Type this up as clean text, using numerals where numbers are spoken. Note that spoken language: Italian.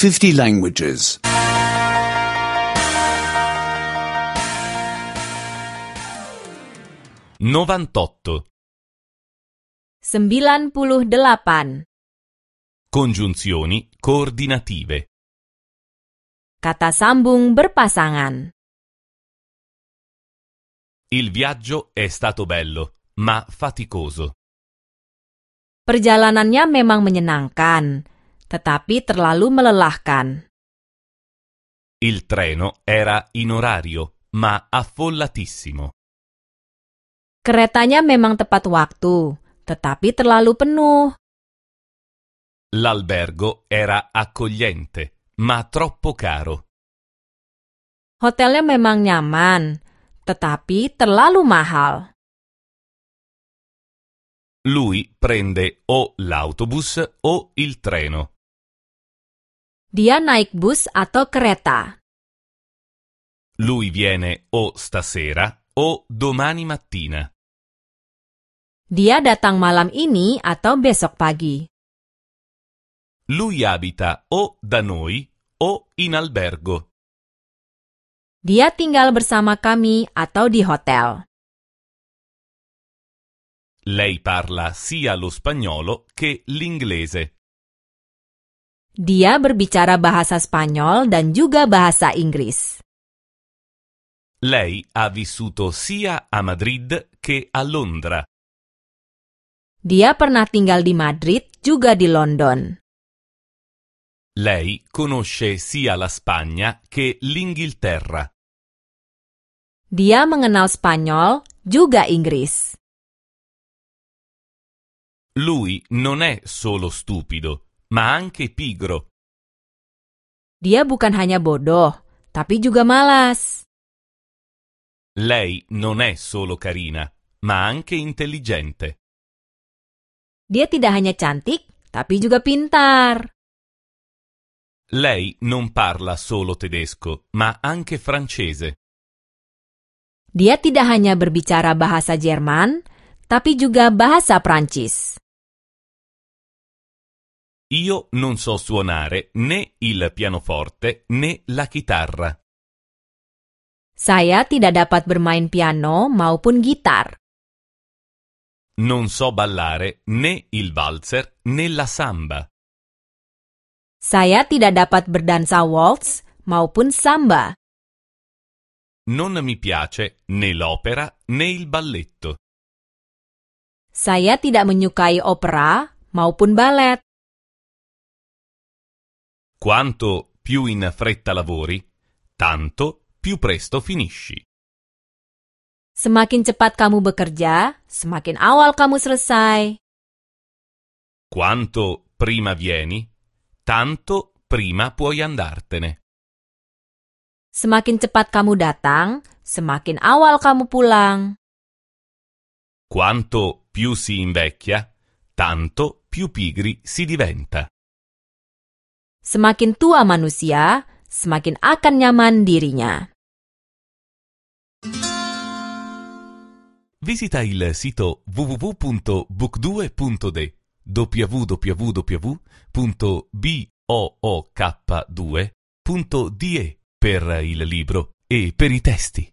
50 languages. 98. 98. Congiunzioni coordinative. Kata sambung berpasangan. Il viaggio è stato bello, ma faticoso. Perjalanannya memang menyenangkan, tetapi terlalu melelahkan. Il treno era in orario, ma affollatissimo. Keretanya memang tepat waktu, tetapi terlalu penuh. L'albergo era accogliente, ma troppo caro. Hotelnya memang nyaman, tetapi terlalu mahal. Lui prende o l'autobus o il treno. Dia naik bus atau kereta. Lui viene o stasera o domani mattina. Dia datang malam ini atau besok pagi. Lui abita o da noi o in albergo. Dia tinggal bersama kami atau di hotel. Lei parla sia lo spagnolo che l'inglese. Dia berbicara bahasa Spanyol dan juga bahasa Inggris. Lei ha vissuto sia a Madrid che a Londra. Dia pernah tinggal di Madrid juga di London. Lei conosce sia la Spagna che l'Inghilterra. Dia mengenal Spanyol juga Inggris. Lui non è solo stupido, ma anche pigro. Dia bukan hanya bodoh, tapi juga malas. Lei non è solo carina, ma anche intelligente. Dia tidak hanya cantik, tapi juga pintar. Lei non parla solo tedesco, ma anche francese. Dia tidak hanya berbicara bahasa Jerman, tapi juga bahasa Prancis. Io non so suonare né il pianoforte né la chitarra. Saya tidak dapat bermain piano maupun gitar. Non so ballare né il valzer né la samba. Saya tidak dapat berdansa waltz maupun samba. Non mi piace né l'opera né il balletto. Saya tidak menyukai opera maupun balet. Quanto più in fretta lavori, tanto più presto finisci. Semakin cepat kamu bekerja, semakin awal kamu selesai. Quanto prima vieni, tanto prima puoi andartene. Semakin cepat kamu datang, semakin awal kamu pulang. Quanto più si invecchia, tanto più pigri si diventa. Semakin tua manusia, semakin akan nyaman dirinya. Visita il sito www.book2.de www.book2.de per il libro e per i testi.